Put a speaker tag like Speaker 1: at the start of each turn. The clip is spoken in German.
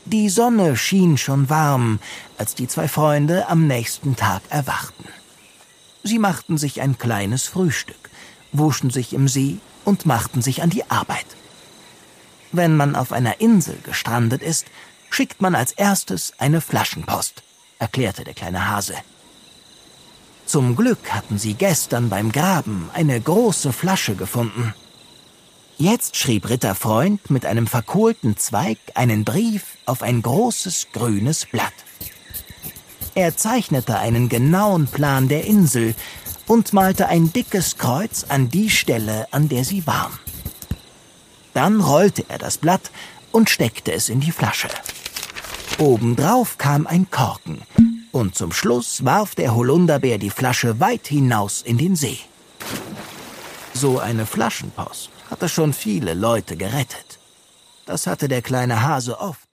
Speaker 1: Die Sonne schien schon warm, als die zwei Freunde am nächsten Tag erwachten. Sie machten sich ein kleines Frühstück, wuschen sich im See und machten sich an die Arbeit. Wenn man auf einer Insel gestrandet ist, schickt man als erstes eine Flaschenpost, erklärte der kleine Hase. Zum Glück hatten sie gestern beim Graben eine große Flasche gefunden. Jetzt schrieb Ritterfreund mit einem verkohlten Zweig einen Brief auf ein großes grünes Blatt. Er zeichnete einen genauen Plan der Insel und malte ein dickes Kreuz an die Stelle, an der sie waren. Dann rollte er das Blatt und steckte es in die Flasche. Obendrauf kam ein Korken und zum Schluss warf der Holunderbär die Flasche weit hinaus in den See. So eine Flaschenpost hatte schon viele Leute gerettet. Das hatte der kleine Hase oft